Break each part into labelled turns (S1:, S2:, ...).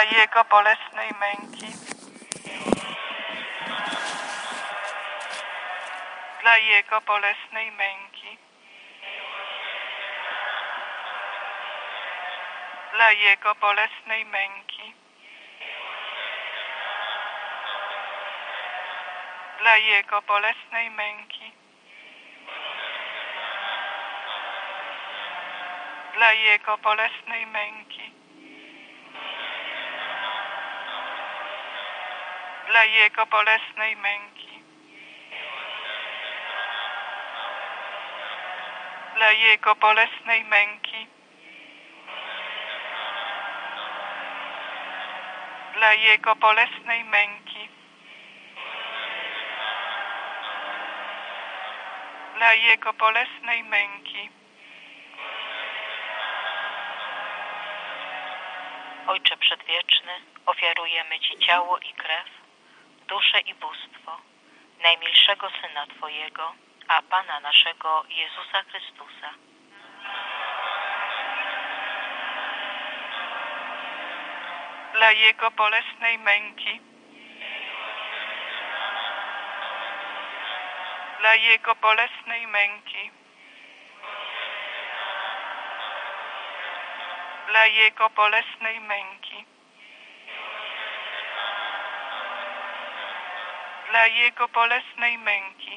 S1: Jego bolesnej męki, dla Jego bolesnej męki, dla Jego bolesnej męki, dla Jego bolesnej męki, dla Jego bolesnej męki, dla Jego bolesnej męki, dla Jego bolesnej męki, dla Jego bolesnej męki, dla Jego bolesnej męki.
S2: Ojcze Przedwieczny, ofiarujemy Ci ciało i krew, duszę i bóstwo najmilszego Syna Twojego, a Pana naszego Jezusa Chrystusa.
S1: Dla Jego bolesnej męki, dla Jego bolesnej męki, dla Jego bolesnej męki, dla Jego bolesnej męki,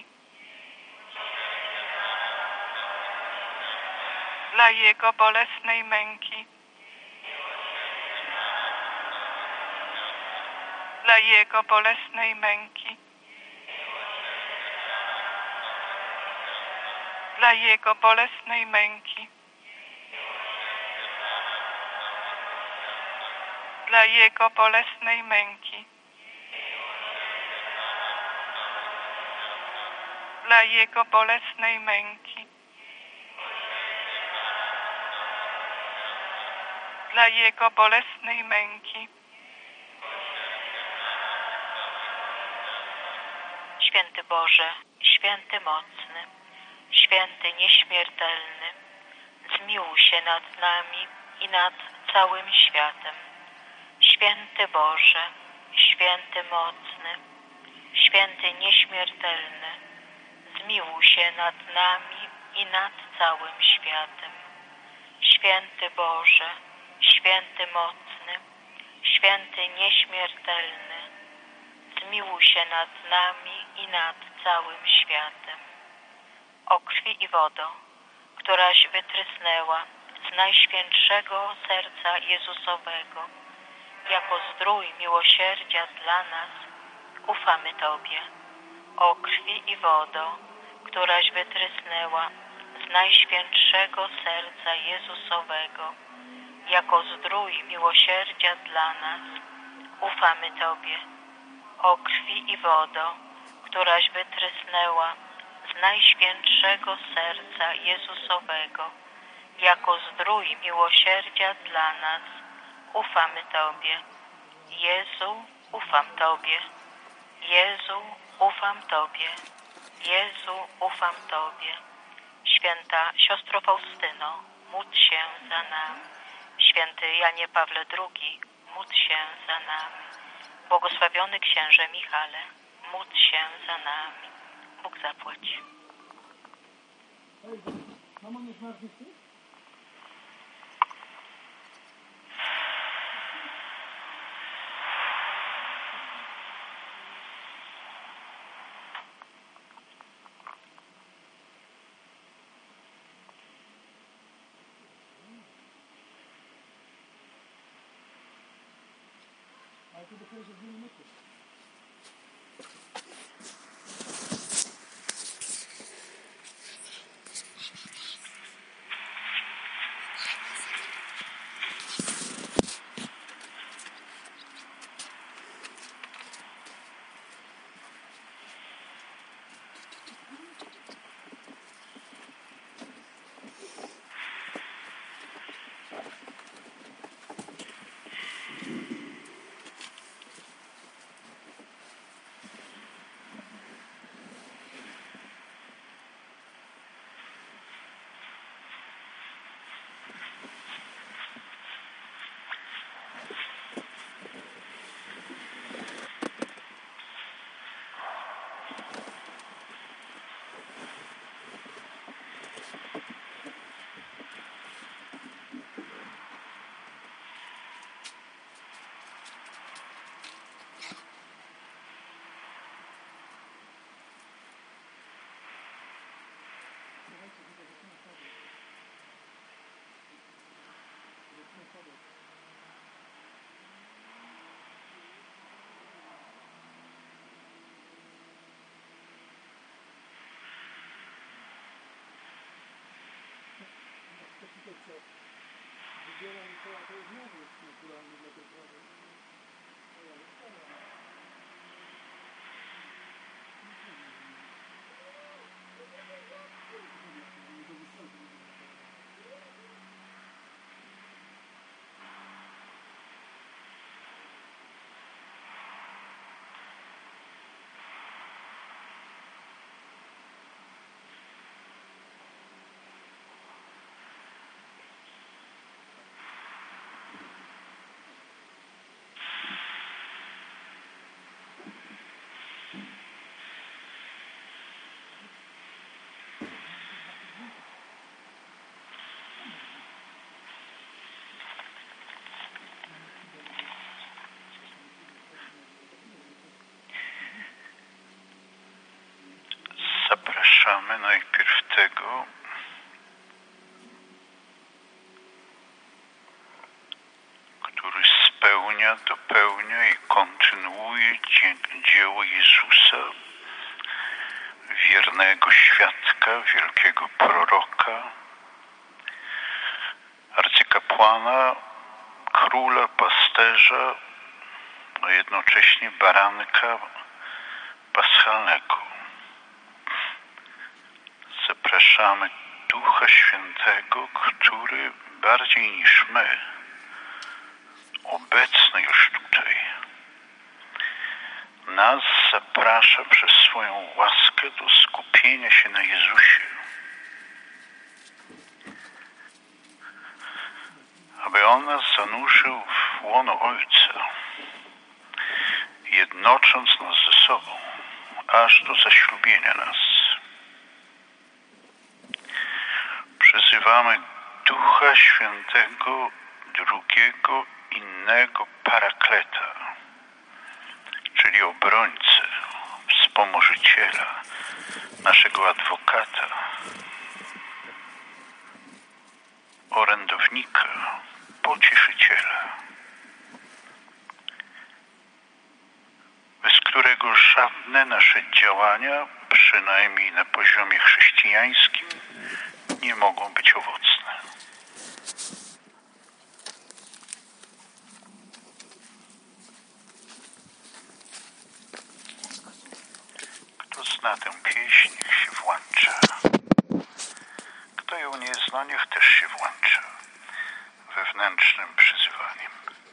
S1: dla Jego bolesnej męki, dla Jego bolesnej męki, dla Jego bolesnej męki, dla Jego bolesnej męki, dla Jego bolesnej męki, dla Jego bolesnej męki.
S2: Święty Boże, święty mocny, święty nieśmiertelny, zmiłuj się nad nami i nad całym światem. Święty Boże, święty mocny, święty nieśmiertelny, zmiłuj się nad nami i nad całym światem. Święty Boże, święty mocny, święty nieśmiertelny, zmiłuj się nad nami i nad całym światem. O krwi i wodo, któraś wytrysnęła z najświętszego serca Jezusowego, jako zdrój miłosierdzia dla nas, ufamy Tobie. O krwi i wodo, któraś wytrysnęła z najświętszego serca Jezusowego, jako zdrój miłosierdzia dla nas, ufamy Tobie. O krwi i wodo, któraś wytrysnęła z najświętszego serca Jezusowego, jako zdrój miłosierdzia dla nas, ufamy Tobie. Jezu, ufam Tobie. Jezu, ufam Tobie. Jezu, ufam Tobie. Święta siostro Faustyno, módl się za nami. Święty Janie Pawle II, módl się za nami. Błogosławiony księże Michale, módl się za nami. Bóg zapłać.
S3: Zapraszamy najpierw tego, który spełnia, dopełnia i kontynuuje dzieło Jezusa, wiernego świadka, wielkiego proroka, arcykapłana, króla, pasterza, a jednocześnie baranka paschalnego. Zapraszamy Ducha Świętego, który bardziej niż my, obecny już tutaj, nas zaprasza przez swoją łaskę do skupienia się na Jezusie, aby On nas zanurzył w łono Ojca, jednocząc nas ze sobą, aż do zaślubienia nas. Przyzywamy Ducha Świętego, drugiego, innego Parakleta, czyli obrońcę, wspomożyciela, naszego adwokata, orędownika, pocieszyciela, bez którego żadne nasze działania, przynajmniej na poziomie chrześcijańskim, nie mogą być owocne. Kto zna tę pieśń, niech się włącza. Kto ją nie zna, niech też się włącza wewnętrznym przyzywaniem.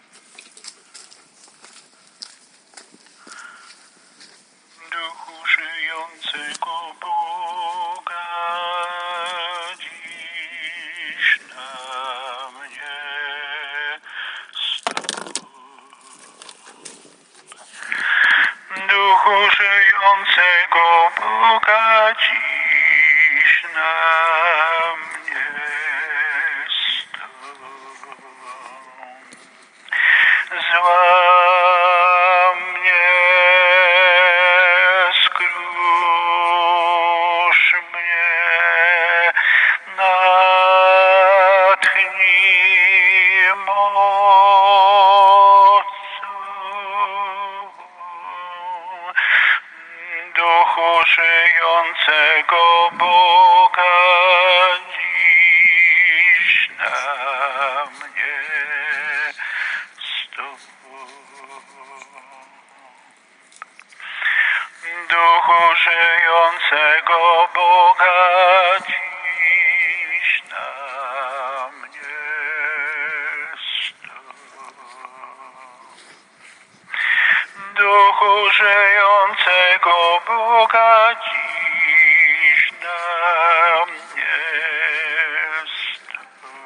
S3: Duchu żyjącego Boga, dziś na mnie stąd. Duchu żyjącego Boga, dziś na mnie stąd. Złam mnie, skrusz mnie, natchnij mocą. Duchu żyjącego Boga, dziś na mnie stąd. Duchu żyjącego Boga, dziś na mnie stąd. Duchu żyjącego Boga, dziś na mnie stąd.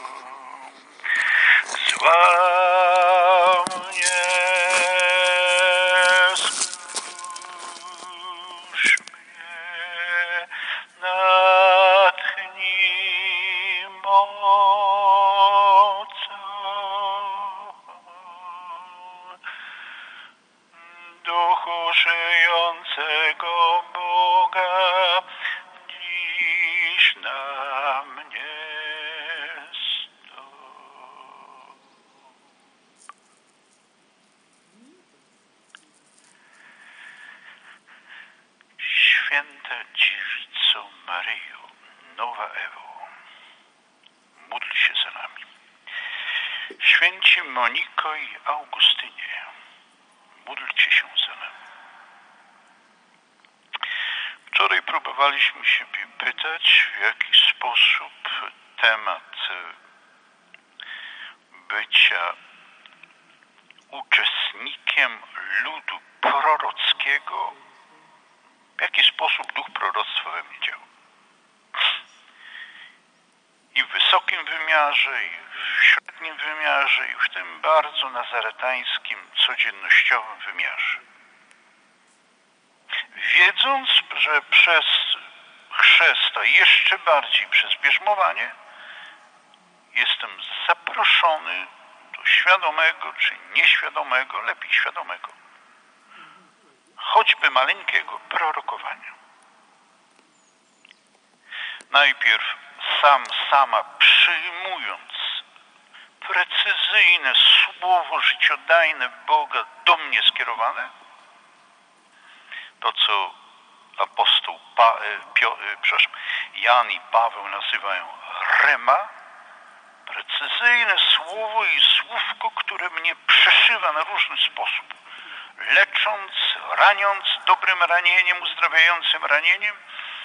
S3: Złam mnie, skrusz mnie, natchnij mocą. Duchu żyjącego Boga, dziś na mnie stąd. Święta Dziewico Maryjo, Nowa Ewo, módl się za nami. Święci Moniko i Augustynie, módlcie się za nami. Wczoraj próbowaliśmy siebie pytać, w jaki sposób temat bycia uczestnikiem ludu prorockiego, w jaki sposób duch proroctwa we mnie działa. I w wysokim wymiarze, i w średnim wymiarze, i w tym bardzo nazaretańskim, codziennościowym wymiarze. Wiedząc, że przez chrzest, a jeszcze bardziej przez bierzmowanie, jestem zaproszony do świadomego czy nieświadomego, lepiej świadomego, choćby maleńkiego prorokowania. Najpierw sama przyjmując precyzyjne słowo życiodajne Boga do mnie skierowane, to co apostoł Jan i Paweł nazywają rema, precyzyjne słowo i słówko, które mnie przeszywa na różny sposób, lecząc, raniąc dobrym ranieniem, uzdrawiającym ranieniem,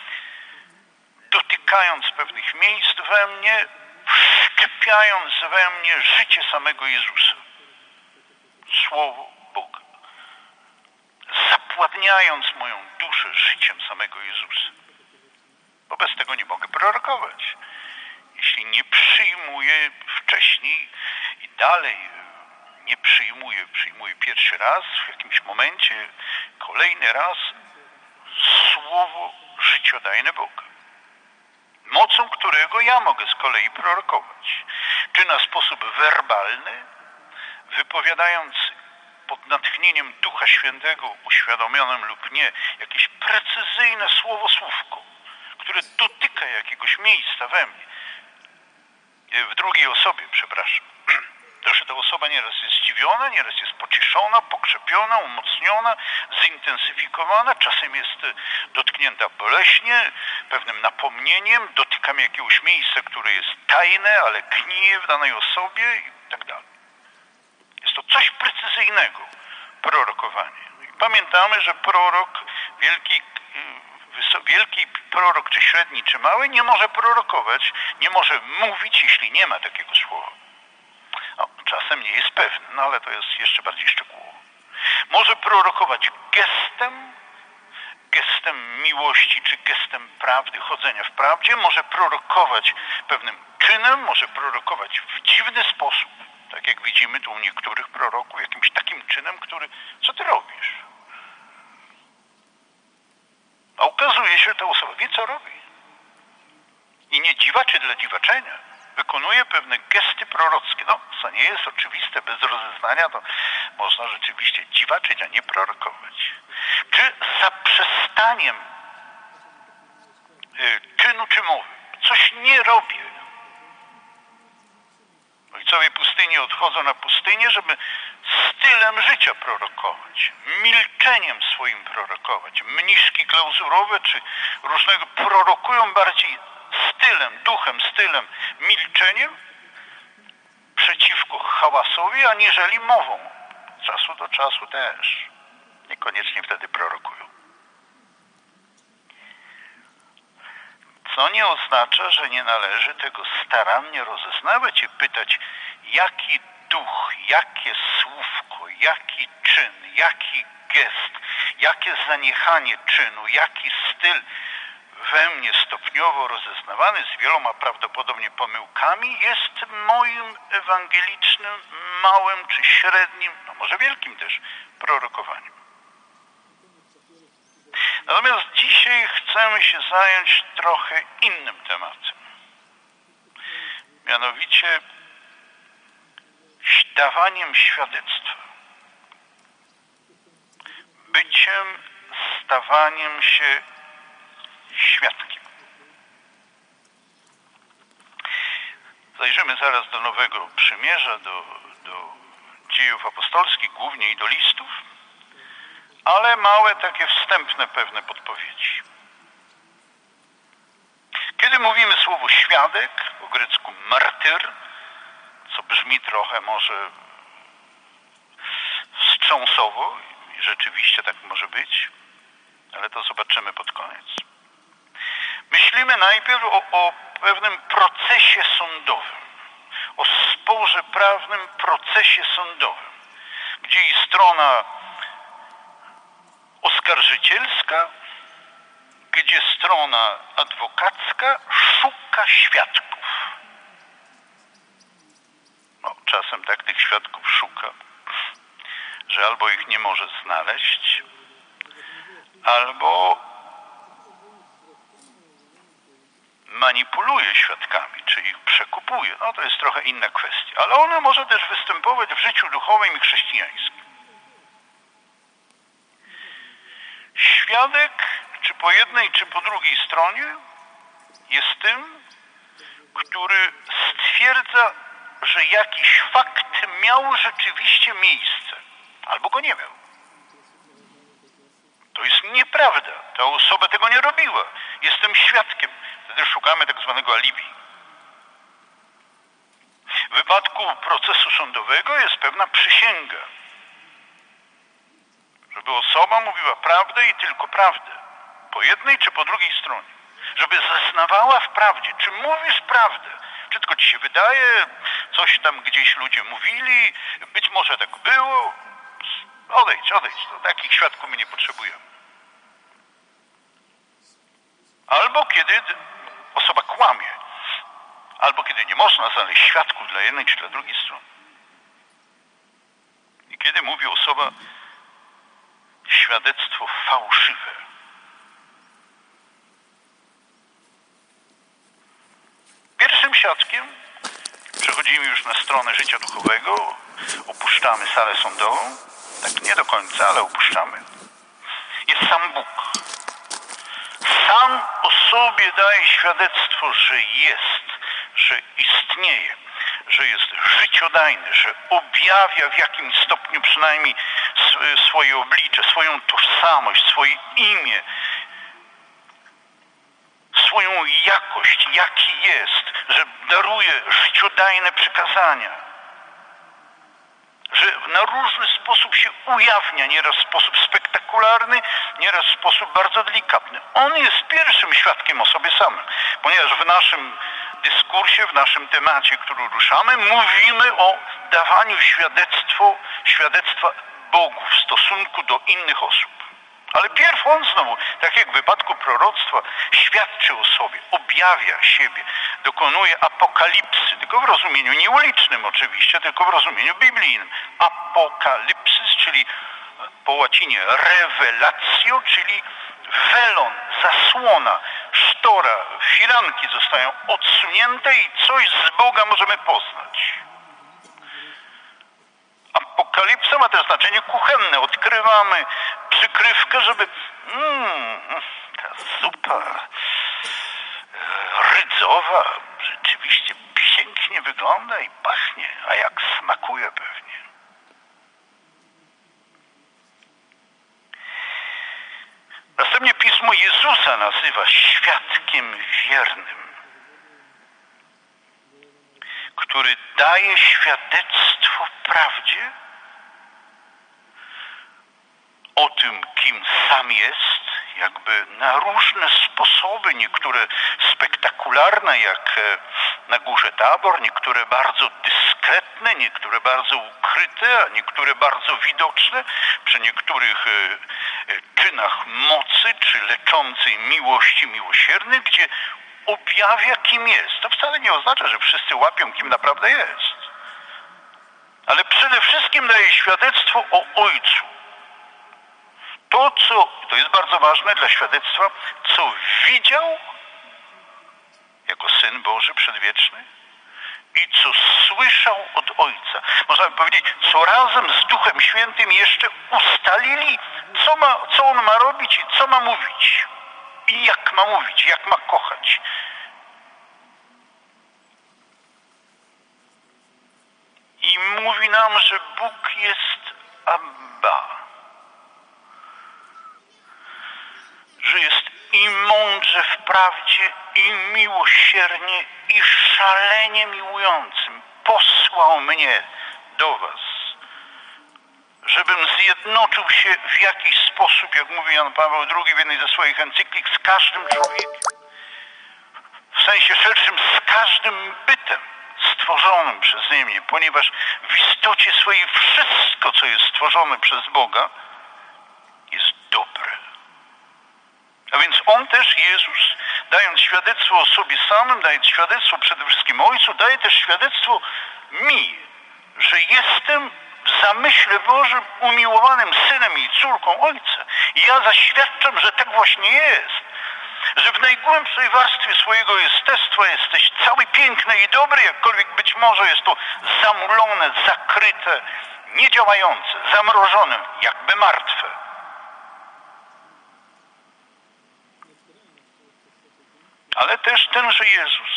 S3: dotykając pewnych miejsc we mnie, wszczepiając we mnie życie samego Jezusa. Słowo Boga. Zapładniając moją duszę życiem samego Jezusa. Bo bez tego nie mogę prorokować. Jeśli nie przyjmuję wcześniej i dalej nie przyjmuję pierwszy raz, w jakimś momencie, kolejny raz słowo życiodajne Boga. Mocą którego ja mogę z kolei prorokować. Czy na sposób werbalny, wypowiadając pod natchnieniem Ducha Świętego, uświadomionym lub nie, jakieś precyzyjne słówko, które dotyka jakiegoś miejsca we mnie, w drugiej osobie, to, że ta osoba nieraz jest zdziwiona, nieraz jest pocieszona, pokrzepiona, umocniona, zintensyfikowana, czasem jest dotknięta boleśnie, pewnym napomnieniem, dotykam jakiegoś miejsca, które jest tajne, ale gnije w danej osobie i tak dalej. Jest to coś precyzyjnego, prorokowanie. I pamiętamy, że prorok, wielki prorok, czy średni, czy mały, nie może prorokować, nie może mówić, jeśli nie ma takiego słowa. Czasem nie jest pewny, no ale to jest jeszcze bardziej szczegółowo. Może prorokować gestem miłości, czy gestem prawdy, chodzenia w prawdzie, może prorokować pewnym czynem, może prorokować w dziwny sposób, tak jak widzimy tu u niektórych proroków, jakimś takim czynem, co ty robisz? A okazuje się, że ta osoba wie, co robi. I nie dziwaczy dla dziwaczenia. Wykonuje pewne gesty prorockie. No, co nie jest oczywiste, bez rozeznania, to można rzeczywiście dziwaczyć, a nie prorokować. Czy zaprzestaniem czynu czy mowy coś nie robię. Ojcowie pustyni odchodzą na pustynię, żeby stylem życia prorokować, milczeniem swoim prorokować. Mniszki klauzurowe czy różnego prorokują bardziej stylem, duchem, stylem, milczeniem przeciwko hałasowi, aniżeli mową. Z czasu do czasu też. Niekoniecznie wtedy prorokują. Co nie oznacza, że nie należy tego starannie rozeznawać i pytać, jaki duch, jakie słówko, jaki czyn, jaki gest, jakie zaniechanie czynu, jaki styl we mnie stopniowo rozeznawany z wieloma prawdopodobnie pomyłkami jest moim ewangelicznym, małym czy średnim, no może wielkim też, prorokowaniem. Natomiast dzisiaj chcemy się zająć trochę innym tematem. Mianowicie dawaniem świadectwa. Byciem, stawaniem się świadkiem. Zajrzymy zaraz do Nowego Przymierza, do Dziejów Apostolskich, głównie i do listów, ale małe takie wstępne pewne podpowiedzi. Kiedy mówimy słowo świadek, świadek, po grecku martyr, co brzmi trochę może wstrząsowo i rzeczywiście tak może być, ale to zobaczymy pod koniec. Myślimy najpierw o pewnym procesie sądowym, o sporze prawnym procesie sądowym, gdzie i strona oskarżycielska, gdzie strona adwokacka szuka świadków. No, czasem tak tych świadków szuka, że albo ich nie może znaleźć, albo manipuluje świadkami, czy ich przekupuje. No to jest trochę inna kwestia. Ale ona może też występować w życiu duchowym i chrześcijańskim. Świadek, czy po jednej, czy po drugiej stronie, jest tym, który stwierdza, że jakiś fakt miał rzeczywiście miejsce, albo go nie miał. To jest nieprawda. Ta osoba tego nie robiła. Jestem świadkiem. Wtedy szukamy tak zwanego alibi. W wypadku procesu sądowego jest pewna przysięga, żeby osoba mówiła prawdę i tylko prawdę. Po jednej czy po drugiej stronie. Żeby zeznawała w prawdzie. Czy mówisz prawdę? Czy tylko ci się wydaje? Coś tam gdzieś ludzie mówili? Być może tak było? Odejdź. To takich świadków my nie potrzebujemy. Albo kiedy osoba kłamie. Albo kiedy nie można znaleźć świadków dla jednej czy dla drugiej strony. I kiedy mówi osoba świadectwo fałszywe. Pierwszym świadkiem, przechodzimy już na stronę życia duchowego, opuszczamy salę sądową, tak nie do końca, ale opuszczamy, jest sam Bóg. Sam o sobie daje świadectwo, że jest, że istnieje, że jest życiodajny, że objawia w jakimś stopniu przynajmniej swoje oblicze, swoją tożsamość, swoje imię, swoją jakość, jaki jest, że daruje życiodajne przykazania, że na różny sposób się ujawnia, nieraz w sposób spektakularny, nieraz w sposób bardzo delikatny. On jest pierwszym świadkiem o sobie samym, ponieważ w naszym dyskursie, w naszym temacie, który ruszamy, mówimy o dawaniu świadectwa Bogu w stosunku do innych osób. Ale pierw on znowu, tak jak w wypadku proroctwa, świadczy o sobie, objawia siebie, dokonuje apokalipsy, tylko w rozumieniu nie ulicznym oczywiście, tylko w rozumieniu biblijnym. Apokalipsys, czyli po łacinie revelatio, czyli welon, zasłona, sztora, firanki zostają odsunięte i coś z Boga możemy poznać. Apokalipsa ma też znaczenie kuchenne. Odkrywamy przykrywkę, żeby ta zupa rydzowa rzeczywiście pięknie wygląda i pachnie, a jak smakuje pewnie. Następnie Pismo Jezusa nazywa świadkiem wiernym, który daje świadectwo prawdzie o tym, kim sam jest, jakby na różne sposoby, niektóre spektakularne, jak na Górze Tabor, niektóre bardzo dyskretne, niektóre bardzo ukryte, a niektóre bardzo widoczne, przy niektórych czynach mocy, czy leczącej miłości miłosiernej, gdzie objawia, kim jest. To wcale nie oznacza, że wszyscy łapią, kim naprawdę jest. Ale przede wszystkim daje świadectwo o Ojcu. To jest bardzo ważne dla świadectwa, co widział jako Syn Boży przedwieczny i co słyszał od Ojca. Można by powiedzieć, co razem z Duchem Świętym jeszcze ustalili, co On ma robić i co ma mówić. I jak ma mówić, jak ma kochać. I mówi nam, że Bóg jest Abba. Że jest i mądrze wprawiony prawdzie i miłosiernie i szalenie miłującym posłał mnie do was, żebym zjednoczył się w jakiś sposób, jak mówi Jan Paweł II w jednej ze swoich encyklik, z każdym człowiekiem. W sensie szerszym z każdym bytem stworzonym przeze mnie, ponieważ w istocie swojej wszystko, co jest stworzone przez Boga, jest dobre. A więc On też, Jezus, dając świadectwo o sobie samym, daje świadectwo przede wszystkim Ojcu, daje też świadectwo mi, że jestem w zamyśle Bożym umiłowanym Synem i córką Ojca. I ja zaświadczam, że tak właśnie jest. Że w najgłębszej warstwie swojego jestestwa jesteś cały piękny i dobry, jakkolwiek być może jest to zamulone, zakryte, niedziałające, zamrożone, jakby martwe. Ale też tenże Jezus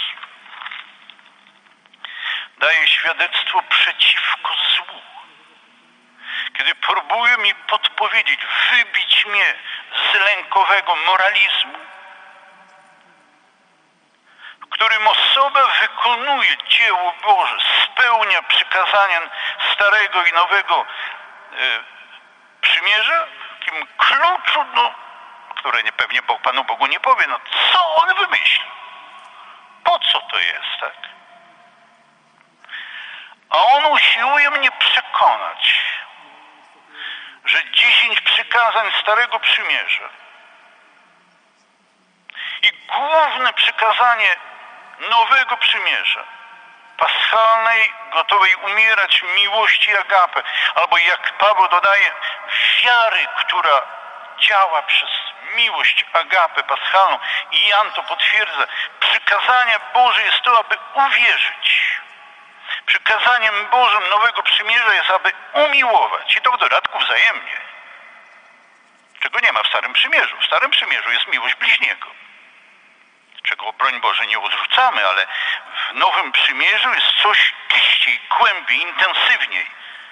S3: daje świadectwo przeciwko złu. Kiedy próbuje mi podpowiedzieć, wybić mnie z lękowego moralizmu, w którym osoba wykonuje dzieło Boże, spełnia przykazania Starego i Nowego Przymierza, w takim kluczu, które pewnie Panu Bogu nie powie, co On wymyślił? Po co to jest, tak? A On usiłuje mnie przekonać, że 10 przykazań Starego Przymierza i główne przykazanie Nowego Przymierza, paschalnej, gotowej umierać miłości agapę, albo jak Paweł dodaje, wiary, która działa przez miłość agapę paschalną, i Jan to potwierdza. Przykazanie Boże jest to, aby uwierzyć. Przykazaniem Bożym Nowego Przymierza jest, aby umiłować, i to w dodatku wzajemnie, czego nie ma w Starym Przymierzu. W Starym Przymierzu jest miłość bliźniego, czego, broń Boże, nie odrzucamy, ale w Nowym Przymierzu jest coś czyściej, głębiej, intensywniej.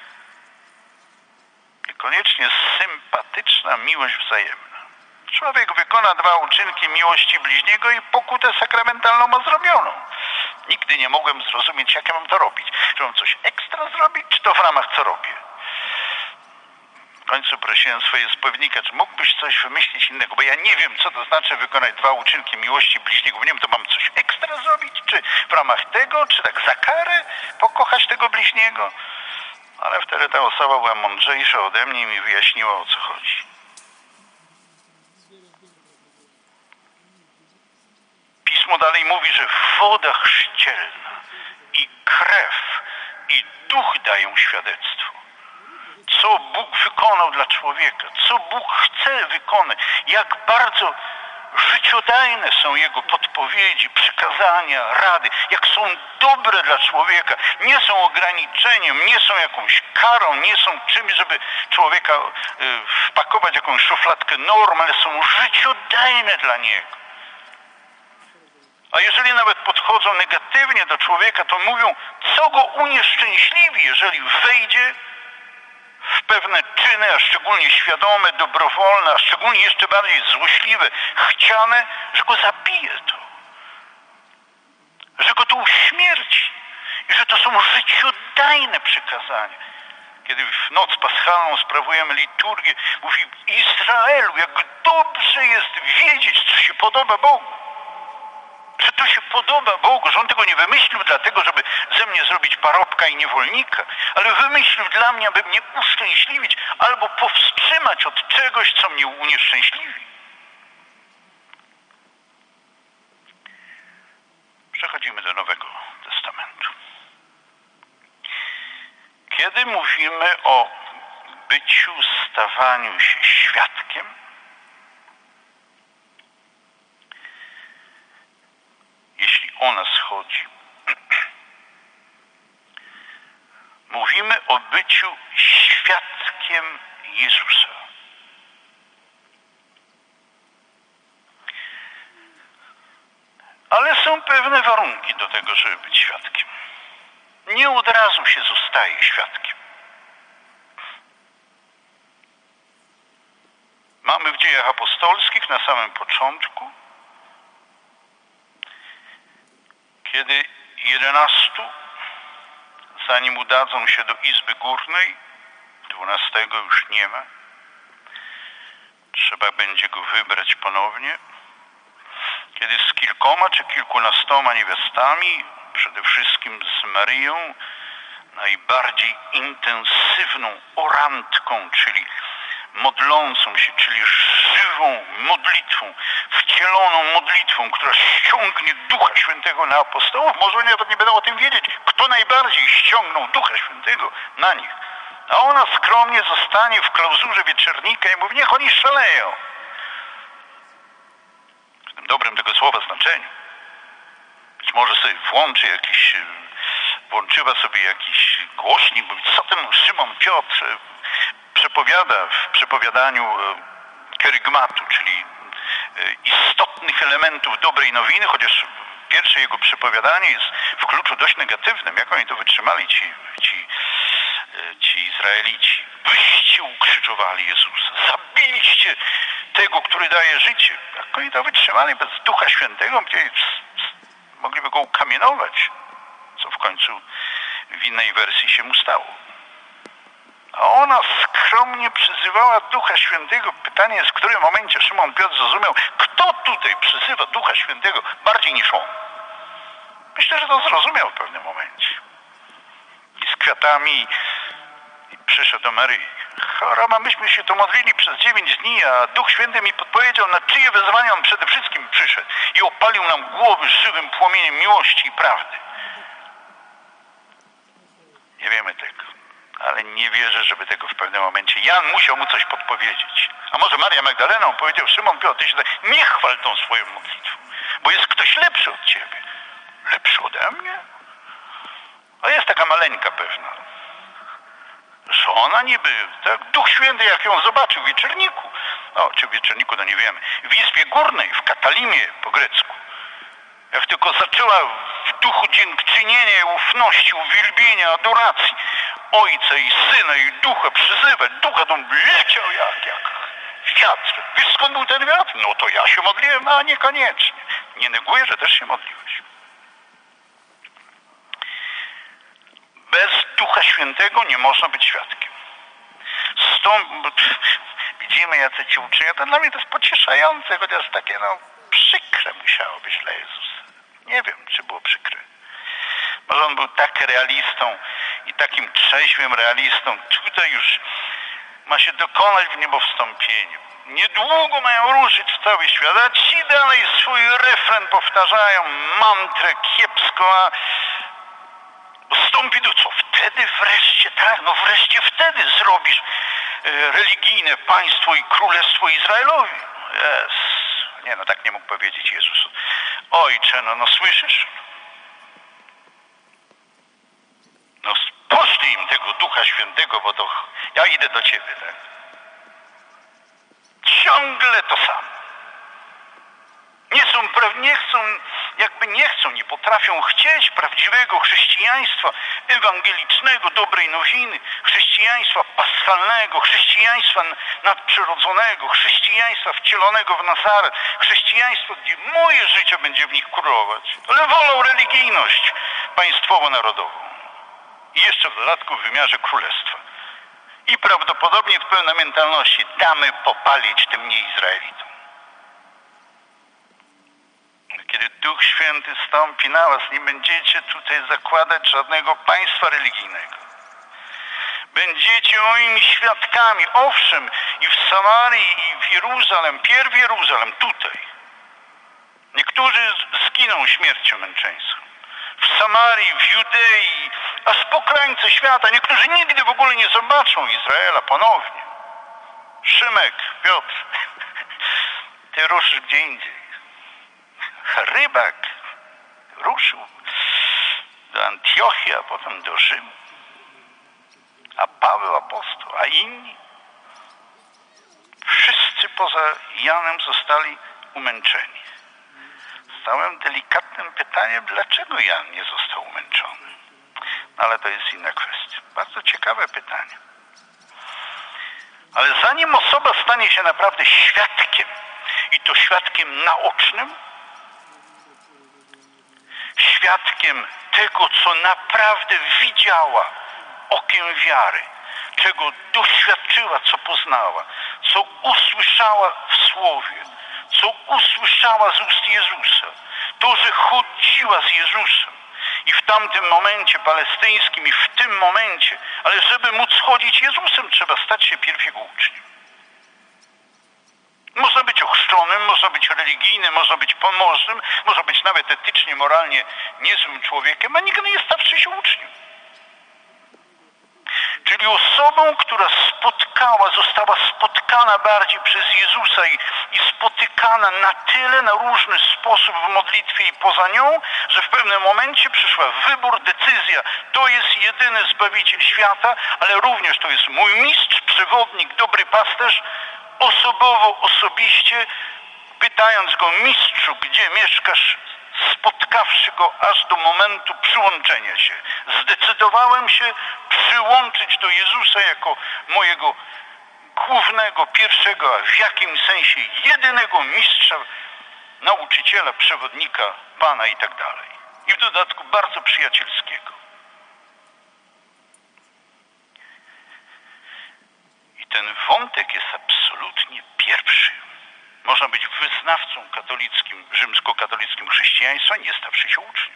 S3: Niekoniecznie sympatyczna miłość wzajemna. Człowiek wykona 2 uczynki miłości bliźniego i pokutę sakramentalną ma zrobioną. Nigdy nie mogłem zrozumieć, jak ja mam to robić. Czy mam coś ekstra zrobić, czy to w ramach co robię? W końcu prosiłem swojego spowiednika, czy mógłbyś coś wymyślić innego, bo ja nie wiem, co to znaczy wykonać 2 uczynki miłości bliźniego. Bo nie wiem, to mam coś ekstra zrobić, czy w ramach tego, czy tak za karę pokochać tego bliźniego. Ale wtedy ta osoba była mądrzejsza ode mnie i mi wyjaśniła, o co chodzi. Pismo dalej mówi, że woda chrzcielna i krew i duch dają świadectwo. Co Bóg wykonał dla człowieka, co Bóg chce wykonać, jak bardzo życiodajne są Jego podpowiedzi, przykazania, rady, jak są dobre dla człowieka, nie są ograniczeniem, nie są jakąś karą, nie są czymś, żeby człowieka wpakować w jakąś szufladkę norm, ale są życiodajne dla niego. A jeżeli nawet podchodzą negatywnie do człowieka, to mówią, co go unieszczęśliwi, jeżeli wejdzie w pewne czyny, a szczególnie świadome, dobrowolne, a szczególnie jeszcze bardziej złośliwe, chciane, że go zabije to. Że go to uśmierci. I że to są życiodajne przykazania. Kiedy w noc paschalną sprawujemy liturgię, mówi Izraelu, jak dobrze jest wiedzieć, co się podoba Bogu. Że to się podoba Bogu, że On tego nie wymyślił dlatego, żeby ze mnie zrobić parobka i niewolnika, ale wymyślił dla mnie, aby mnie uszczęśliwić albo powstrzymać od czegoś, co mnie unieszczęśliwi. Przechodzimy do Nowego Testamentu. Kiedy mówimy o byciu, stawaniu się świadkiem, jeśli o nas chodzi, mówimy o byciu świadkiem Jezusa. Ale są pewne warunki do tego, żeby być świadkiem. Nie od razu się zostaje świadkiem. Mamy w Dziejach Apostolskich na samym początku Kiedy 11, zanim udadzą się do Izby Górnej, 12 już nie ma, trzeba będzie go wybrać ponownie. Kiedy z kilkoma czy kilkunastoma niewiastami, przede wszystkim z Maryją, najbardziej intensywną orantką, czyli modlącą się, czyli żywą modlitwą, wcieloną modlitwą, która ściągnie Ducha Świętego na apostołów. Może oni nawet nie będą o tym wiedzieć, kto najbardziej ściągnął Ducha Świętego na nich. A ona skromnie zostanie w klauzurze wieczernika i mówi, niech oni szaleją. W tym dobrym tego słowa znaczeniu. Być może sobie włączyła sobie jakiś głośnik, mówi, co ten Szymon Piotr przepowiada w przepowiadaniu kerygmatu, czyli istotnych elementów dobrej nowiny, chociaż pierwsze jego przepowiadanie jest w kluczu dość negatywnym. Jak oni to wytrzymali, ci Izraelici? Wyście ukrzyżowali Jezusa, zabiliście tego, który daje życie. Jak oni to wytrzymali bez Ducha Świętego, mogliby go ukamienować, co w końcu w innej wersji się mu stało. A ona skromnie przyzywała Ducha Świętego. Pytanie jest, w którym momencie Szymon Piotr zrozumiał, kto tutaj przyzywa Ducha Świętego bardziej niż on. Myślę, że to zrozumiał w pewnym momencie. I z kwiatami przyszedł do Maryi. Choroma, myśmy się tu modlili przez 9 dni, a Duch Święty mi podpowiedział, na czyje wezwanie on przede wszystkim przyszedł i opalił nam głowy żywym płomieniem miłości i prawdy. Nie wiemy tego, ale nie wierzę, żeby tego w pewnym momencie Jan musiał mu coś podpowiedzieć. A może Maria Magdalena powiedział, Szymon Piotr, ty się nie chwal tą swoją modlitwą, bo jest ktoś lepszy od ciebie. Lepszy ode mnie? A jest taka maleńka pewna, że ona niby, tak, Duch Święty jak ją zobaczył w wieczerniku, czy w wieczerniku to nie wiemy, w Izbie Górnej, w Katalimie po grecku, jak tylko zaczęła w duchu dziękczynienia, ufności, uwielbienia, adoracji Ojca i Syna i Ducha przyzywać, Ducha to leciał jak wiatr. Wiesz, skąd był ten wiatr? No to ja się modliłem, a niekoniecznie. Nie neguję, że też się modliłeś. Bez Ducha Świętego nie można być świadkiem. Widzimy, jacy ci uczeni. To dla mnie to jest pocieszające, chociaż takie przykre musiało być dla Jezusa. Nie wiem, czy było przykre. Może on był tak realistą i takim trzeźwym realistą. Tutaj już ma się dokonać w niebowstąpieniu. Niedługo mają ruszyć w cały świat, a ci dalej swój refren powtarzają, mantrę kiepską, a wstąpi do co? Wtedy wreszcie, tak, wreszcie wtedy zrobisz religijne państwo i królestwo Izraelowi. Nie, tak nie mógł powiedzieć Jezus. Ojcze, słyszysz? Poszli im tego Ducha Świętego, bo to ja idę do ciebie, tak? Ciągle to samo. Nie potrafią chcieć prawdziwego chrześcijaństwa ewangelicznego, dobrej nowiny, chrześcijaństwa paschalnego, chrześcijaństwa nadprzyrodzonego, chrześcijaństwa wcielonego w Nazaret, chrześcijaństwa, gdzie moje życie będzie w nich królować. Ale wolą religijność państwowo-narodową. I jeszcze w dodatku w wymiarze królestwa. I prawdopodobnie w pełnej mentalności damy popalić tym nieizraelitom. Kiedy Duch Święty stąpi na was, nie będziecie tutaj zakładać żadnego państwa religijnego. Będziecie moimi świadkami, owszem, i w Samarii, i w Jeruzalem, pierw Jeruzalem, tutaj. Niektórzy zginą śmiercią męczeńską. W Samarii, w Judei, aż po krańce świata. Niektórzy nigdy w ogóle nie zobaczą Izraela ponownie. Szymek, Piotr, ty ruszysz gdzie indziej. Rybak ruszył do Antiochii, a potem do Rzymu. A Paweł apostoł, a inni? Wszyscy poza Janem zostali umęczeni. Stałem delikatnym pytaniem, dlaczego Jan nie został umęczony? Ale to jest inna kwestia. Bardzo ciekawe pytanie. Ale zanim osoba stanie się naprawdę świadkiem, i to świadkiem naocznym, świat świadkiem tego, co naprawdę widziała okiem wiary, czego doświadczyła, co poznała, co usłyszała w Słowie, co usłyszała z ust Jezusa. To, że chodziła z Jezusem i w tamtym momencie palestyńskim i w tym momencie, ale żeby móc chodzić Jezusem, trzeba stać się pierw Jego uczniem. Można być ochrzczonym, można być religijnym, można być pomożnym, można być nawet etycznie, moralnie niezłym człowiekiem, a nigdy nie stawszy się uczniem. Czyli osobą, która została spotkana bardziej przez Jezusa i spotykana na tyle, na różny sposób w modlitwie i poza nią, że w pewnym momencie przyszła wybór, decyzja. To jest jedyny Zbawiciel świata, ale również to jest mój mistrz, przewodnik, dobry pasterz, osobowo, osobiście, pytając go: mistrzu, gdzie mieszkasz? Spotkawszy go aż do momentu przyłączenia się. Zdecydowałem się przyłączyć do Jezusa jako mojego głównego, pierwszego, a w jakimś sensie jedynego mistrza, nauczyciela, przewodnika, Pana i tak dalej. I w dodatku bardzo przyjacielskiego. I ten wątek jest absolutnie pierwszy. Można być wyznawcą katolickim, rzymskokatolickim chrześcijaństwa, nie stawszy się uczniem.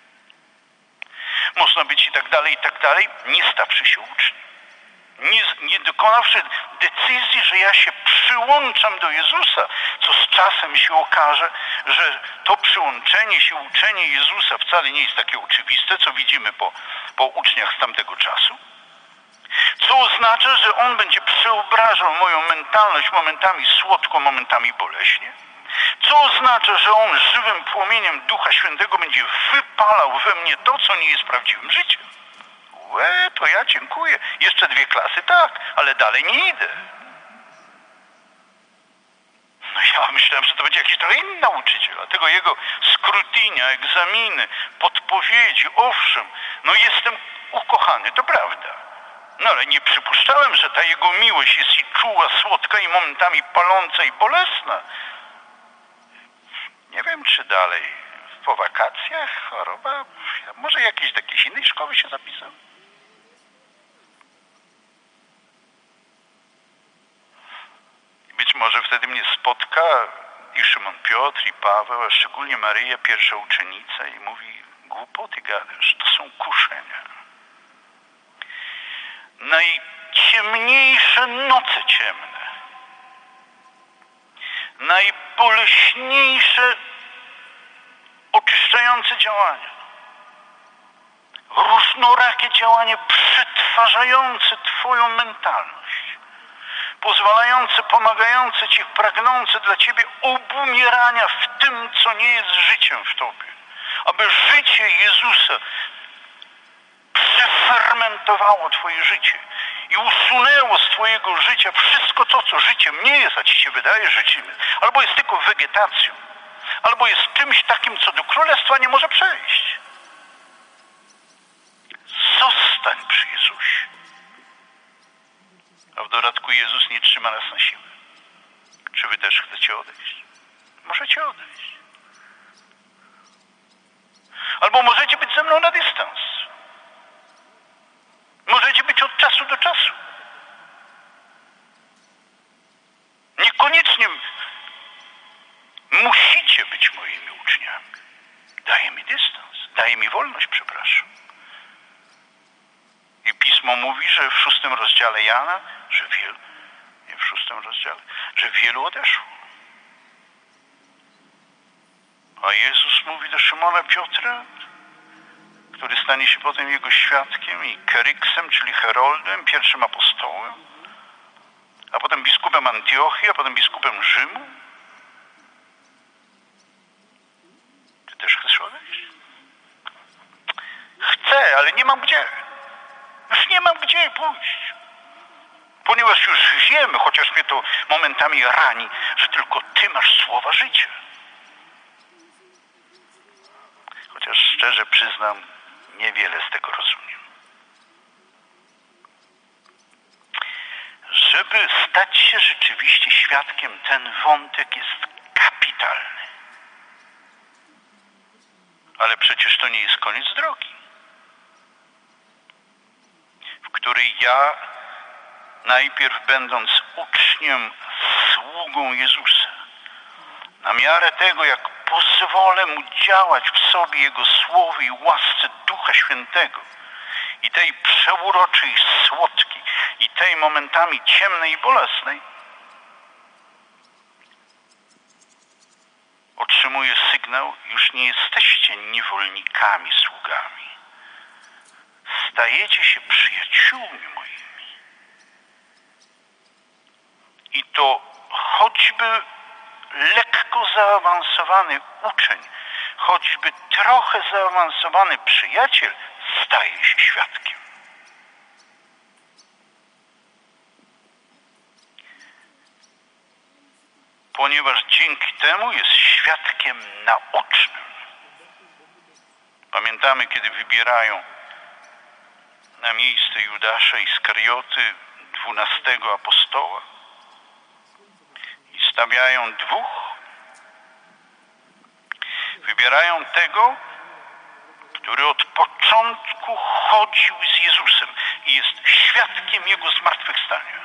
S3: Można być i tak dalej, nie stawszy się uczniem. Nie dokonawszy decyzji, że ja się przyłączam do Jezusa, co z czasem się okaże, że to przyłączenie się, uczenie Jezusa wcale nie jest takie oczywiste, co widzimy po uczniach z tamtego czasu. Co oznacza, że On będzie przeobrażał moją mentalność momentami słodko, momentami boleśnie. Co oznacza, że On żywym płomieniem Ducha Świętego będzie wypalał we mnie to, co nie jest prawdziwym życiem. To ja dziękuję. Jeszcze 2 klasy, tak, ale dalej nie idę. No ja myślałem, że to będzie jakiś trochę inny nauczyciel, dlatego jego skrutynia, egzaminy, podpowiedzi, owszem, no jestem ukochany, to prawda. No ale nie przypuszczałem, że ta jego miłość jest i czuła, słodka i momentami paląca i bolesna. Nie wiem, czy dalej po wakacjach, choroba, może do jakiejś innej szkoły się zapisał. Być może wtedy mnie spotka i Szymon Piotr, i Paweł, a szczególnie Maryja, pierwsza uczennica, i mówi: głupoty gadasz, to są kuszenia. Najciemniejsze noce ciemne, najboleśniejsze oczyszczające działania, różnorakie działanie przetwarzające Twoją mentalność, pozwalające, pomagające Ci, pragnące dla Ciebie obumierania w tym, co nie jest życiem w Tobie, aby życie Jezusa przefermentowało Twoje życie i usunęło z Twojego życia wszystko to, co życiem nie jest, a Ci się wydaje życiem, albo jest tylko wegetacją, albo jest czymś takim, co do Królestwa nie może przejść. Zostań przy Jezusie. A w dodatku Jezus nie trzyma nas na siłę. Czy Wy też chcecie odejść? Możecie odejść. Albo możecie być ze mną na dystans. Możecie być od czasu do czasu. Niekoniecznie musicie być moimi uczniami. Daje mi dystans, daje mi wolność, przepraszam. I Pismo mówi, że w 6 rozdziale Jana, że wielu odeszło. A Jezus mówi do Szymona Piotra, który stanie się potem jego świadkiem i keryksem, czyli heroldem, pierwszym apostołem, a potem biskupem Antiochii, a potem biskupem Rzymu. Ty też chcesz odejść? Chcę, ale nie mam gdzie. Już nie mam gdzie pójść. Ponieważ już wiemy, chociaż mnie to momentami rani, że tylko Ty masz słowa życia. Chociaż szczerze przyznam, niewiele z tego rozumiem. Żeby stać się rzeczywiście świadkiem, ten wątek jest kapitalny. Ale przecież to nie jest koniec drogi, w której ja, najpierw będąc uczniem, sługą Jezusa, na miarę tego, jak pozwolę Mu działać w sobie Jego słowie i łasce Ducha Świętego, i tej przeuroczej, słodkiej, i tej momentami ciemnej i bolesnej, otrzymuję sygnał: już nie jesteście niewolnikami, sługami. Stajecie się przyjaciółmi moimi. I to choćby lekko zaawansowany uczeń, choćby trochę zaawansowany przyjaciel staje się świadkiem. Ponieważ dzięki temu jest świadkiem naocznym. Pamiętamy, kiedy wybierają na miejsce Judasza Iskarioty 12 apostoła i stawiają dwóch. Wybierają tego, który od początku chodził z Jezusem i jest świadkiem Jego zmartwychwstania.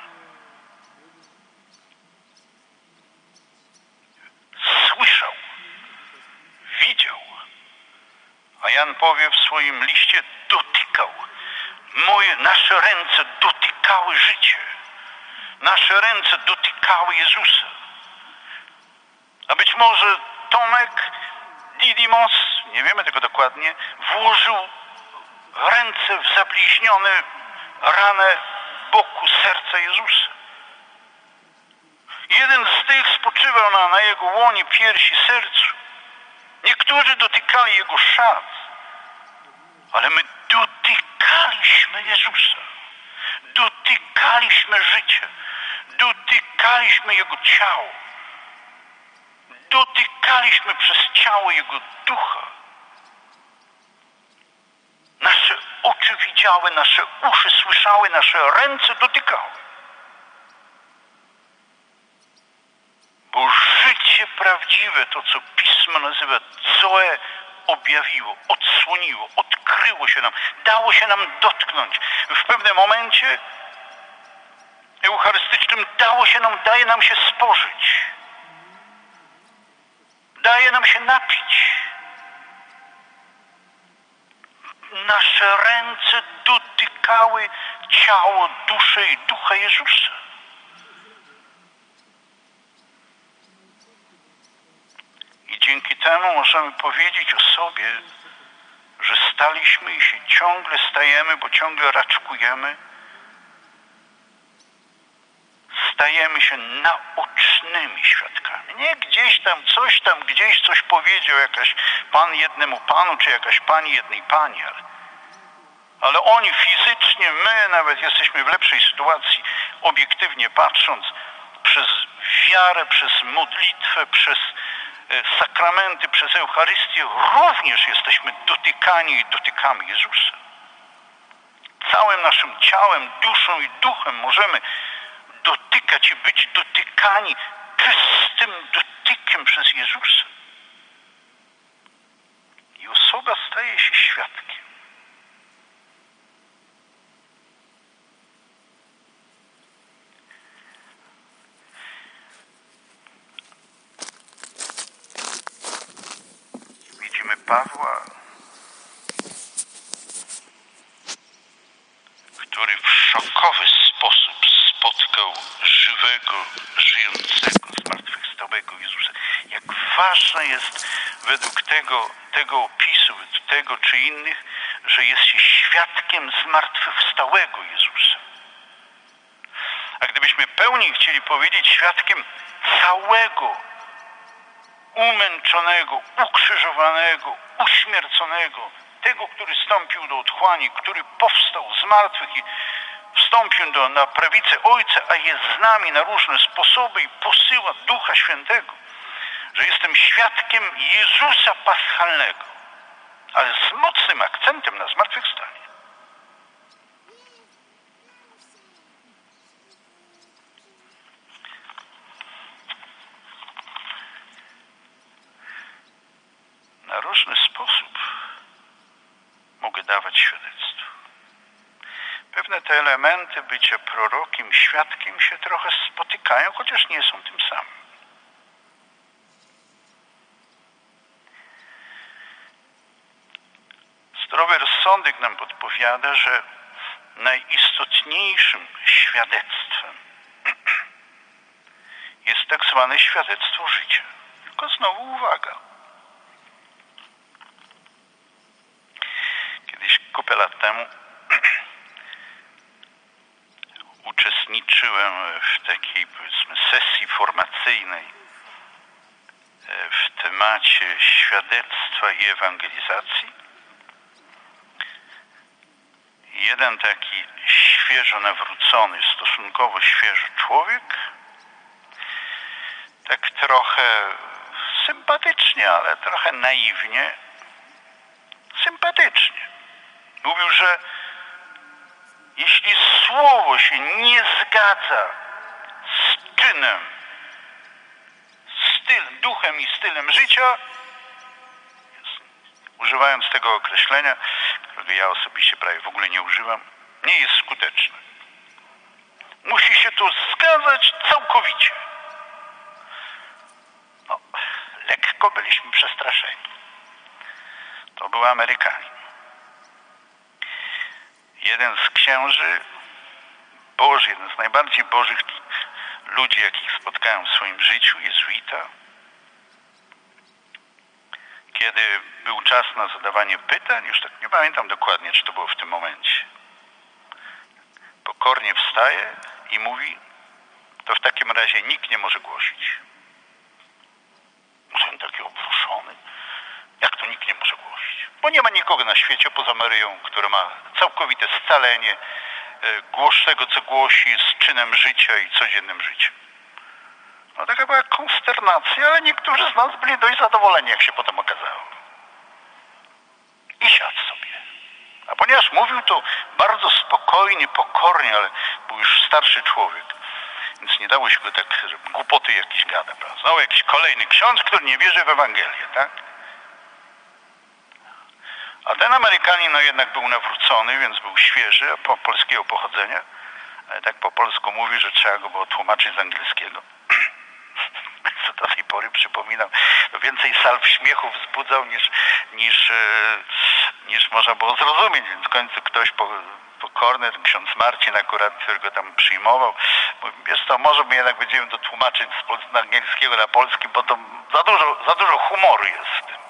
S3: Słyszał, widział, a Jan powie w swoim liście: dotykał. Nasze ręce dotykały życie. Nasze ręce dotykały Jezusa. A być może Tomek, Didymos, nie wiemy tego dokładnie, włożył ręce w zabliźnione ranę boku serca Jezusa. Jeden z tych spoczywał na Jego łonie, piersi, sercu. Niektórzy dotykali Jego szat, ale my dotykaliśmy Jezusa. Dotykaliśmy życia. Dotykaliśmy Jego ciało. Dotykaliśmy przez ciało Jego ducha. Nasze oczy widziały, nasze uszy słyszały, nasze ręce dotykały. Bo życie prawdziwe, to co Pismo nazywa Zoe, objawiło, odsłoniło, odkryło się nam, dało się nam dotknąć. W pewnym momencie eucharystycznym daje nam się spożyć. Daje nam się napić. Nasze ręce dotykały ciało, duszę i ducha Jezusa. I dzięki temu możemy powiedzieć o sobie, że staliśmy i się ciągle stajemy, bo ciągle raczkujemy. Stajemy się naocznymi świadkami. Nie gdzieś tam gdzieś coś powiedział jakaś pan jednemu panu, czy jakaś pani jednej pani, ale oni fizycznie, my nawet jesteśmy w lepszej sytuacji, obiektywnie patrząc, przez wiarę, przez modlitwę, przez sakramenty, przez Eucharystię, również jesteśmy dotykani i dotykamy Jezusa. Całym naszym ciałem, duszą i duchem możemy dotykać i być dotykani czystym dotykiem przez Jezusa. I osoba staje się świadkiem. Widzimy Pawła, który w szokowy sposób spotkał żywego, żyjącego, zmartwychwstałego Jezusa. Jak ważne jest według tego opisu, tego czy innych, że jest się świadkiem zmartwychwstałego Jezusa. A gdybyśmy pełniej chcieli powiedzieć, świadkiem całego umęczonego, ukrzyżowanego, uśmierconego, tego, który stąpił do otchłani, który powstał z martwych i wstąpił na prawicę Ojca, a jest z nami na różne sposoby i posyła Ducha Świętego, że jestem świadkiem Jezusa Paschalnego, ale z mocnym akcentem na zmartwychwstanie. Na różny sposób wydawać świadectwo. Pewne te elementy bycia prorokiem, świadkiem się trochę spotykają, chociaż nie są tym samym. Zdrowy rozsądek nam podpowiada, że najistotniejszym świadectwem jest tak zwane świadectwo życia. Tylko znowu uwaga. Kiedyś kupę lat temu uczestniczyłem w takiej, powiedzmy, sesji formacyjnej w temacie świadectwa i ewangelizacji. Jeden taki świeżo nawrócony, stosunkowo świeży człowiek, tak trochę sympatycznie, ale trochę naiwnie, sympatycznie mówił, że jeśli słowo się nie zgadza z czynem, duchem i stylem życia, używając tego określenia, którego ja osobiście prawie w ogóle nie używam, nie jest skuteczne. Musi się to zgadzać całkowicie. No, lekko byliśmy przestraszeni. To był Amerykanin. Jeden z księży Boży, jeden z najbardziej bożych ludzi, jakich spotkałem w swoim życiu, jezuita. Kiedy był czas na zadawanie pytań, już tak nie pamiętam dokładnie, czy to było w tym momencie, pokornie wstaje i mówi: to w takim razie nikt nie może głosić. Byłem taki obruszony. Jak to nikt nie może głosić? Bo nie ma nikogo na świecie poza Maryją, która ma całkowite scalenie, głos tego, co głosi, z czynem życia i codziennym życiem. No taka była konsternacja, ale niektórzy z nas byli dość zadowoleni, jak się potem okazało. I siadł sobie. A ponieważ mówił to bardzo spokojnie, pokornie, ale był już starszy człowiek, więc nie dało się go tak, że głupoty jakieś gada, prawda? Znowu jakiś kolejny ksiądz, który nie wierzy w Ewangelię, tak? A ten Amerykanin no jednak był nawrócony, więc był świeży, polskiego pochodzenia. Ale tak po polsku mówi, że trzeba go było tłumaczyć z angielskiego. Co do tej pory przypominam, to więcej salw śmiechu wzbudzał niż można było zrozumieć. Więc w końcu ktoś pokorny, ten ksiądz Marcin akurat, który go tam przyjmował, mówi: wiesz co, może my jednak będziemy to tłumaczyć z angielskiego na polski, bo to za dużo humoru jest w tym.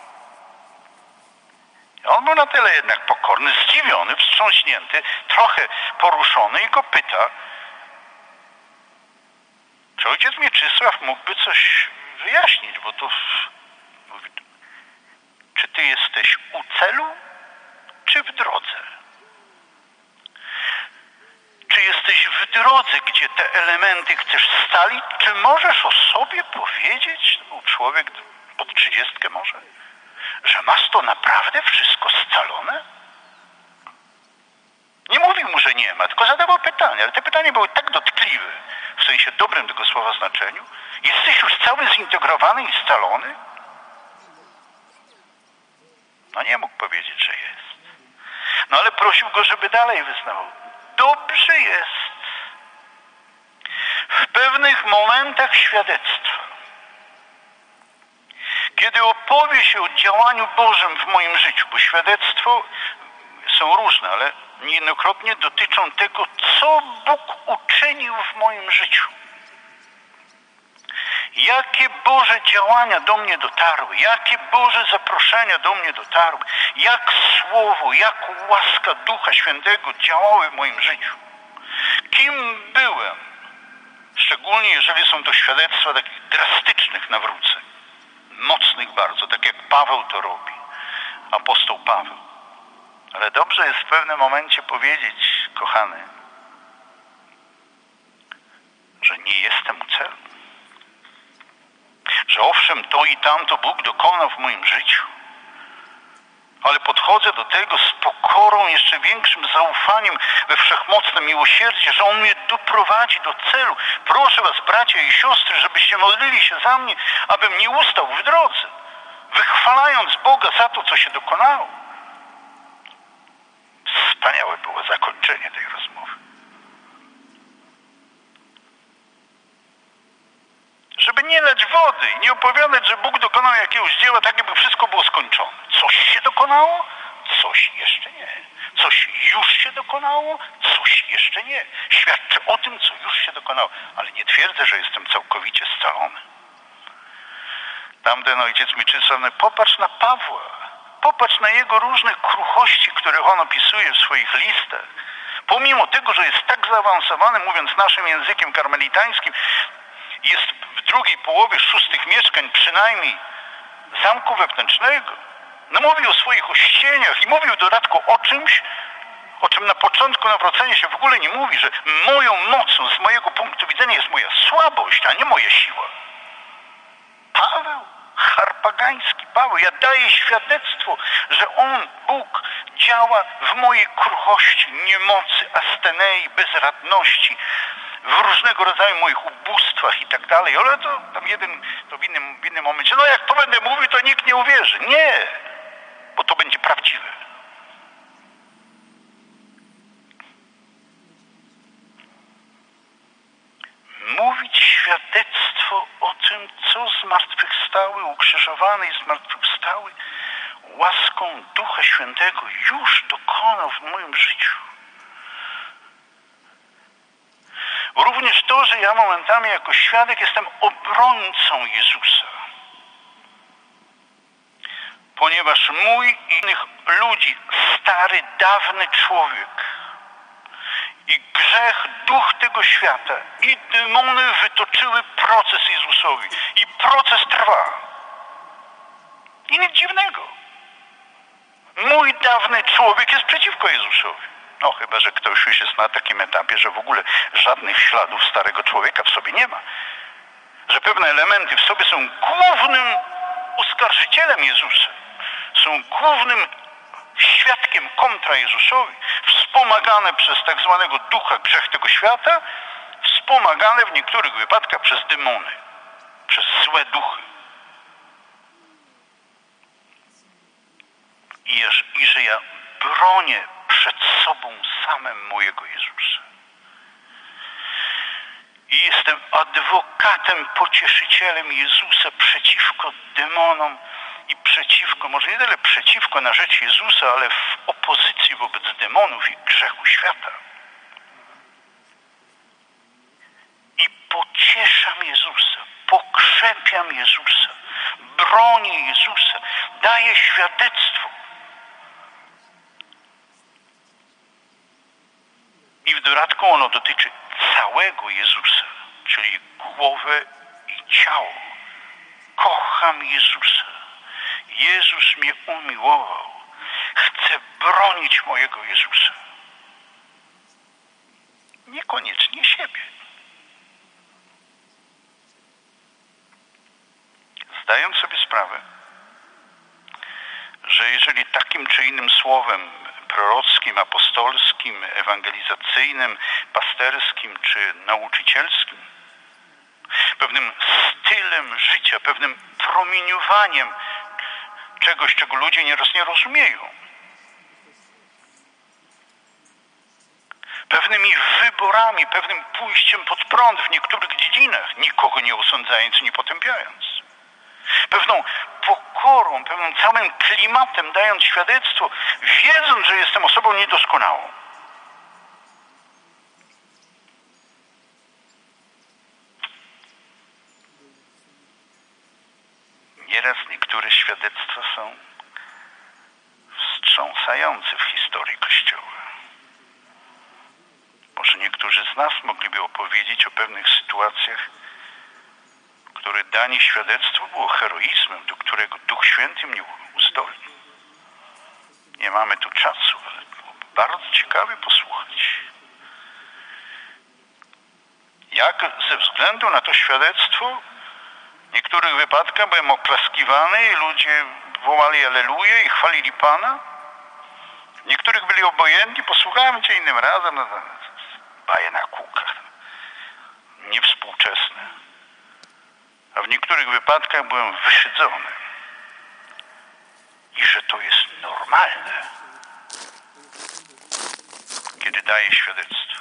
S3: On był na tyle jednak pokorny, zdziwiony, wstrząśnięty, trochę poruszony i go pyta, czy ojciec Mieczysław mógłby coś wyjaśnić, bo to mówi: czy ty jesteś u celu, czy w drodze? Czy jesteś w drodze, gdzie te elementy chcesz scalić? Czy możesz o sobie powiedzieć, to był człowiek pod 30 może, że masz to naprawdę wszystko scalone? Nie mówił mu, że nie ma, tylko zadawał pytania, ale te pytania były tak dotkliwe, w sensie dobrym tego słowa znaczeniu. Jesteś już cały zintegrowany i scalony? No nie mógł powiedzieć, że jest. No ale prosił go, żeby dalej wyznawał. Dobrze jest. W pewnych momentach świadectwa, kiedy opowie się o działaniu Bożym w moim życiu, bo świadectwo są różne, ale niejednokrotnie dotyczą tego, co Bóg uczynił w moim życiu. Jakie Boże działania do mnie dotarły, jakie Boże zaproszenia do mnie dotarły, jak Słowo, jak łaska Ducha Świętego działały w moim życiu. Kim byłem, szczególnie jeżeli są to świadectwa takich drastycznych nawróceń, mocnych bardzo, tak jak Paweł to robi, apostoł Paweł. Ale dobrze jest w pewnym momencie powiedzieć, kochany, że nie jestem u celu. Że owszem, to i tamto Bóg dokonał w moim życiu, ale podchodzę do tego z pokorą, jeszcze większym zaufaniem we wszechmocne miłosierdzie, że On mnie doprowadzi do celu. Proszę was, bracia i siostry, żebyście modlili się za mnie, abym nie ustał w drodze, wychwalając Boga za to, co się dokonało. Wspaniałe było zakończenie tej rozmowy. Żeby nie lać wody i nie opowiadać, że Bóg dokonał jakiegoś dzieła, tak jakby wszystko było skończone. Coś się dokonało, coś jeszcze nie. Coś już się dokonało, coś jeszcze nie. Świadczy o tym, co już się dokonało. Ale nie twierdzę, że jestem całkowicie scalony. Tamten ojciec mi czytał, popatrz na Pawła. Popatrz na jego różne kruchości, które on opisuje w swoich listach. Pomimo tego, że jest tak zaawansowany, mówiąc naszym językiem karmelitańskim, jest w drugiej połowie 6 mieszkań przynajmniej zamku wewnętrznego. No mówił o swoich ościeniach i mówił w dodatku o czymś, o czym na początku nawrócenia się w ogóle nie mówi, że moją mocą z mojego punktu widzenia jest moja słabość, a nie moja siła. Paweł, harpagański Paweł, ja daję świadectwo, że on, Bóg, działa w mojej kruchości, niemocy, astenei, bezradności, w różnego rodzaju moich ubóstwach i tak dalej, ale to tam w innym momencie, no jak to będę mówił, to nikt nie uwierzy. Nie, bo to będzie prawdziwe. Mówić świadectwo o tym, co zmartwychwstały, ukrzyżowany i zmartwychwstały łaską Ducha Świętego już dokonał w moim życiu. Również to, że ja momentami jako świadek jestem obrońcą Jezusa. Ponieważ mój i innych ludzi, stary, dawny człowiek i grzech, duch tego świata i demony wytoczyły proces Jezusowi. I proces trwa. I nic dziwnego. Mój dawny człowiek jest przeciwko Jezusowi. No chyba, że ktoś już jest na takim etapie, że w ogóle żadnych śladów starego człowieka w sobie nie ma. Że pewne elementy w sobie są głównym oskarżycielem Jezusa. Są głównym świadkiem kontra Jezusowi, wspomagane przez tak zwanego ducha grzech tego świata, wspomagane w niektórych wypadkach przez demony, przez złe duchy. I że ja bronię przed sobą samym mojego Jezusa. I jestem adwokatem, pocieszycielem Jezusa przeciwko demonom i przeciwko, może nie tyle przeciwko na rzecz Jezusa, ale w opozycji wobec demonów i grzechu świata. I pocieszam Jezusa, pokrzepiam Jezusa, bronię Jezusa, daję świadectwo. I w dodatku ono dotyczy całego Jezusa, czyli głowę i ciało. Kocham Jezusa. Jezus mnie umiłował. Chcę bronić mojego Jezusa. Niekoniecznie siebie. Zdając sobie sprawę, że jeżeli takim czy innym słowem prorockim, apostolskim, ewangelizacyjnym, pasterskim czy nauczycielskim, pewnym stylem życia, pewnym promieniowaniem czegoś, czego ludzie nieraz nie rozumieją, pewnymi wyborami, pewnym pójściem pod prąd w niektórych dziedzinach, nikogo nie osądzając, nie potępiając, pewną pokorą, pewnym całym klimatem dając świadectwo, wiedząc, że jestem osobą niedoskonałą. Nieraz niektóre świadectwa są wstrząsające w historii Kościoła. Może niektórzy z nas mogliby opowiedzieć o pewnych sytuacjach, które danie świadectwo było heroizmem, do którego Duch Święty mnie uzdolnił. Nie mamy tu czasu, ale byłoby bardzo ciekawe posłuchać. Jak ze względu na to świadectwo w niektórych wypadkach byłem oklaskiwany i ludzie wołali Alleluja i chwalili Pana. W niektórych byli obojętni, posłuchałem cię innym razem, no, baje na kółkach, niewspółczesne. A w niektórych wypadkach byłem wyszydzony. I że to jest normalne. daję świadectwo.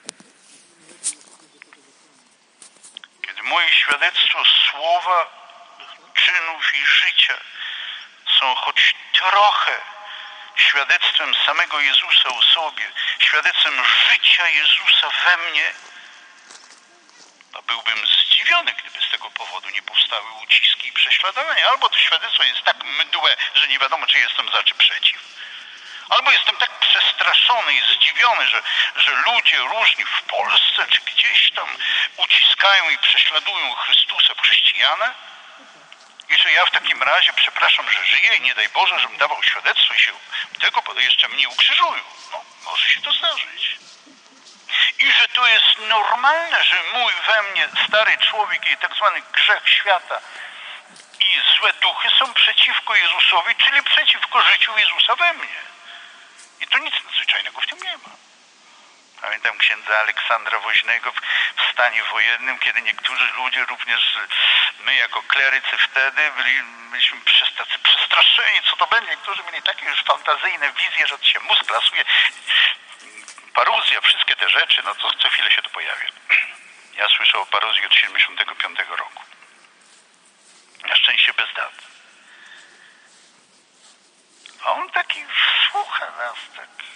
S3: Kiedy moje świadectwo słowa, czynów i życia są choć trochę świadectwem samego Jezusa o sobie, świadectwem życia Jezusa we mnie, to byłbym zdziwiony, gdyby z tego powodu nie powstały uciski i prześladowania. Albo to świadectwo jest tak mdłe, że nie wiadomo, czy jestem za, czy przeciw. Albo jestem tak przestraszony i zdziwiony, że ludzie różni w Polsce czy gdzieś tam uciskają i prześladują Chrystusa w chrześcijanę. I że ja w takim razie, przepraszam, że żyję i nie daj Boże, żebym dawał świadectwo i się tego jeszcze mnie ukrzyżują. No, może się to zdarzyć. I że to jest normalne, że mój we mnie stary człowiek i tak zwany grzech świata i złe duchy są przeciwko Jezusowi, czyli przeciwko życiu Jezusa we mnie. I to nic nadzwyczajnego w tym nie ma. Pamiętam księdza Aleksandra Woźnego w stanie wojennym, kiedy niektórzy ludzie, również my jako klerycy wtedy, byliśmy tacy przestraszeni, co to będzie. Niektórzy mieli takie już fantazyjne wizje, że to się mózg lasuje, paruzja, wszystkie te rzeczy, no to co chwilę się to pojawia. Ja słyszę o paruzji od 75 roku. Na szczęście bez dat. A on taki słucha nas, taki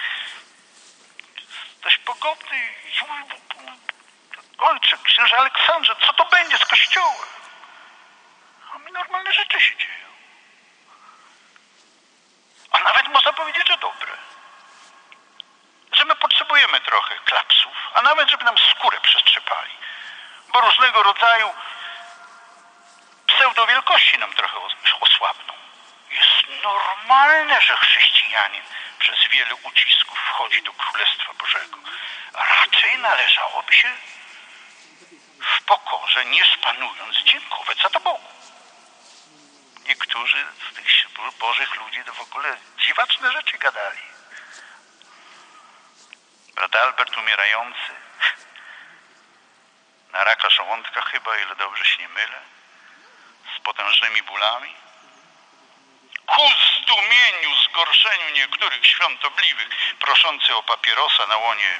S3: dość pogodny i mówi: ojcze, księże Aleksandrze, co to będzie z Kościołem? A mi normalne rzeczy się dzieją. A nawet można powiedzieć, że dobre. Że my potrzebujemy trochę klapsów, a nawet żeby nam skórę przestrzepali. Bo różnego rodzaju pseudowielkości nam trochę osłabną. Jest normalne, że chrześcijanin przez wiele ucisków wchodzi do Królestwa Bożego. Raczej należałoby się w pokorze, nie szpanując, dziękować za to Bogu. Niektórzy z tych Bożych ludzi to w ogóle dziwaczne rzeczy gadali. Brat Albert umierający na raka żołądka chyba, ile dobrze się nie mylę, z potężnymi bólami, ku zdumieniu, zgorszeniu niektórych świątobliwych, proszący o papierosa na łonie,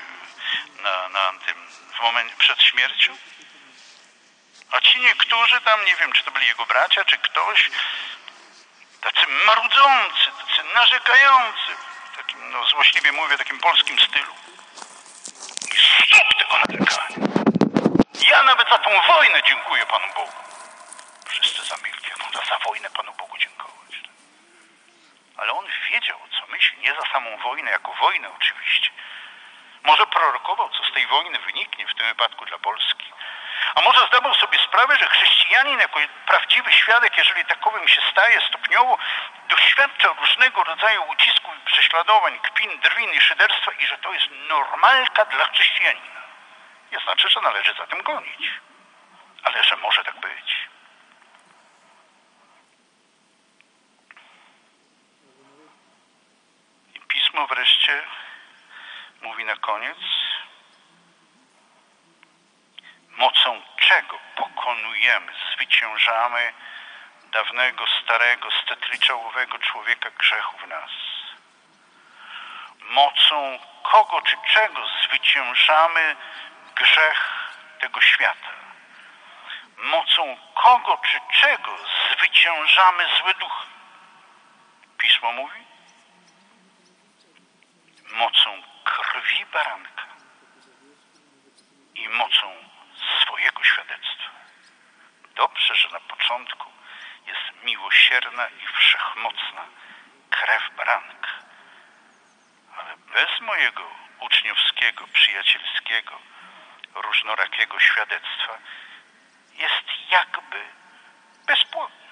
S3: w momencie przed śmiercią. A ci niektórzy tam, nie wiem, czy to byli jego bracia, czy ktoś, tacy marudzący, tacy narzekający, w takim, no złośliwie mówię, takim polskim stylu. I stop tego narzekania. Ja nawet za tą wojnę dziękuję Panu Bogu. Wszyscy zamilkli, jak można za wojnę Panu Bogu dziękować. Ale on wiedział, co myśli, nie za samą wojnę, jako wojnę oczywiście. Może prorokował, co z tej wojny wyniknie, w tym wypadku dla Polski. A może zdawał sobie sprawę, że chrześcijanin jako prawdziwy świadek, jeżeli takowym się staje stopniowo, doświadcza różnego rodzaju ucisków i prześladowań, kpin, drwin i szyderstwa i że to jest normalka dla chrześcijanina. Nie znaczy, że należy za tym gonić, ale że może tak być. I Pismo wreszcie mówi na koniec: mocą czego pokonujemy, zwyciężamy dawnego, starego, stetryczałowego człowieka grzechu w nas? Mocą kogo czy czego zwyciężamy grzech tego świata? Mocą kogo czy czego zwyciężamy złe duchy? Pismo mówi: mocą krwi baranka i mocą swojego świadectwa. Dobrze, że na początku jest miłosierna i wszechmocna krew baranka, ale bez mojego uczniowskiego, przyjacielskiego, różnorakiego świadectwa jest jakby bezpłodna.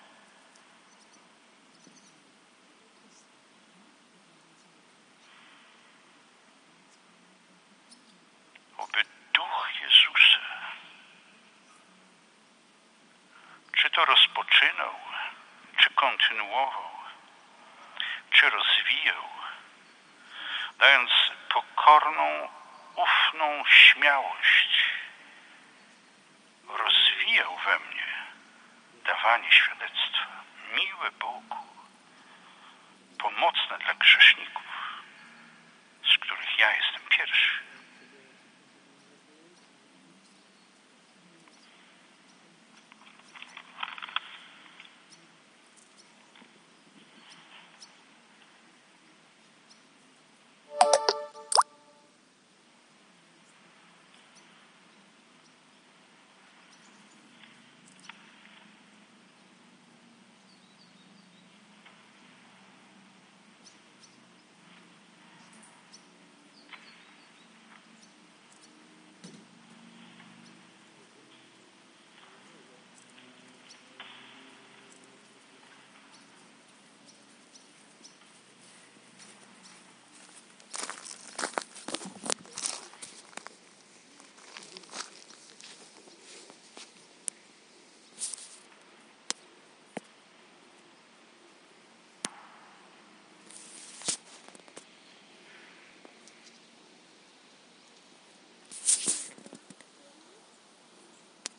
S3: Oby Duch Jezusa, czy to rozpoczynał, czy kontynuował, czy rozwijał, dając pokorną, ufną śmiałość, rozwijał we mnie dawanie świadectwa. Miłe Bogu, pomocy